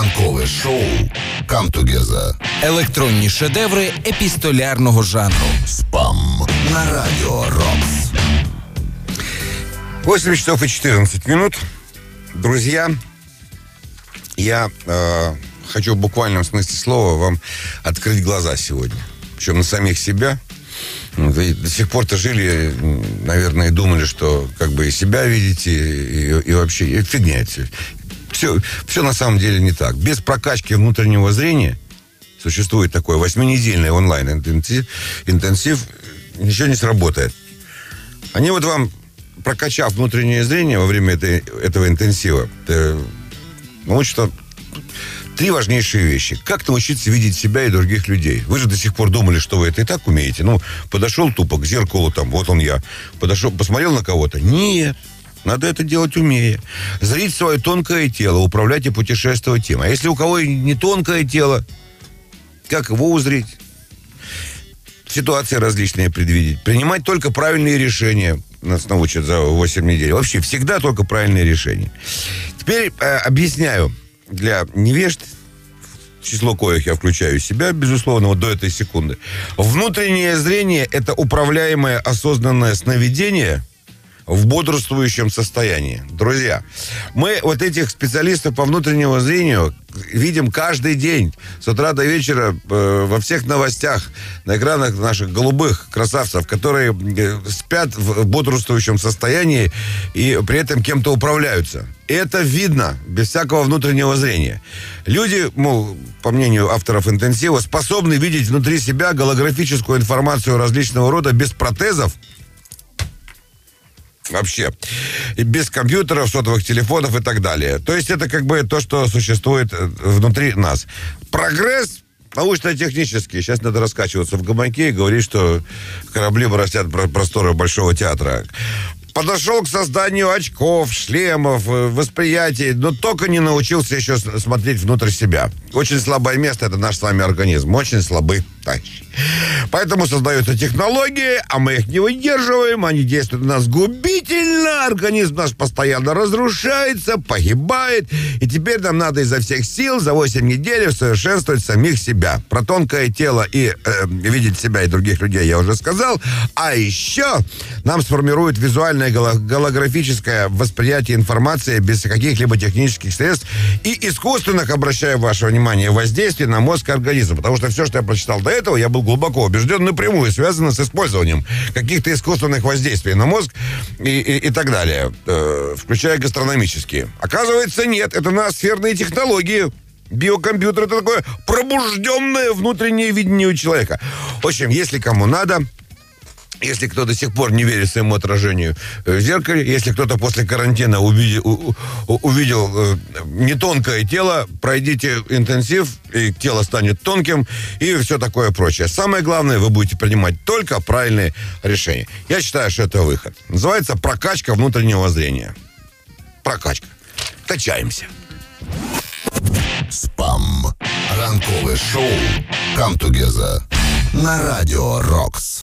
Ранкове шоу «Come Together». Електронні шедеври епістолярного жанру. Спам на радио Рокс. 8 часов и 14 минут. Друзья, я хочу в буквальном смысле слова вам открыть глаза сегодня. Причем на самих себя. Вы до сих пор-то жили, наверное, и думали, что как бы и себя видите, и вообще и фигня это все на самом деле не так. Без прокачки внутреннего зрения существует такой 8-недельный онлайн-интенсив, ничего не сработает. Они вот вам, прокачав внутреннее зрение во время этого интенсива, научат 3 важнейшие вещи. Как научиться видеть себя и других людей? Вы же до сих пор думали, что вы это и так умеете. Ну, подошел тупо к зеркалу, там, вот он я. Подошел, посмотрел на кого-то. Нет. Надо это делать умея. Зрить свое тонкое тело, управлять и путешествовать им. А если у кого не тонкое тело, как его узреть? Ситуации различные предвидеть. Принимать только правильные решения. Нас научат за 8 недель. Вообще, всегда только правильные решения. Теперь объясняю для невежд, в число коих я включаю себя, безусловно, вот до этой секунды. Внутреннее зрение – это управляемое осознанное сновидение в бодрствующем состоянии. Друзья, мы вот этих специалистов по внутреннему зрению видим каждый день, с утра до вечера, во всех новостях, на экранах наших голубых красавцев, которые спят в бодрствующем состоянии и при этом кем-то управляются. И это видно без всякого внутреннего зрения. Люди, мол, по мнению авторов интенсива, способны видеть внутри себя голографическую информацию различного рода без протезов, вообще. И без компьютеров, сотовых телефонов и так далее. То есть это как бы то, что существует внутри нас. Прогресс научно-технический. Сейчас надо раскачиваться в гамаке и говорить, что корабли бороздят просторы Большого театра. Подошел к созданию очков, шлемов, восприятий, но только не научился еще смотреть внутрь себя. Очень слабое место – это наш с вами организм. Очень слабый, товарищи. Поэтому создаются технологии, а мы их не выдерживаем, они действуют на нас губительно, организм наш постоянно разрушается, погибает, и теперь нам надо изо всех сил за 8 недель усовершенствовать самих себя. Про тонкое тело и видеть себя и других людей я уже сказал, а еще нам сформируют визуальное голографическое восприятие информации без каких-либо технических средств и искусственных, обращаю ваше внимание, воздействий на мозг и организм, потому что все, что я прочитал до этого, я был глубоко убежден, напрямую связано с использованием каких-то искусственных воздействий на мозг и так далее, включая гастрономические. Оказывается, нет, это ноосферные технологии. Биокомпьютер — это такое пробужденное внутреннее видение у человека. В общем, если кому надо, если кто до сих пор не верит своему отражению в зеркале, если кто-то после карантина увидел не тонкое тело, пройдите интенсив, и тело станет тонким, и все такое прочее. Самое главное, вы будете принимать только правильные решения. Я считаю, что это выход. Называется прокачка внутреннего зрения. Прокачка. Качаемся. Спам. Ранкове шоу «Come Together» на радио Рокс.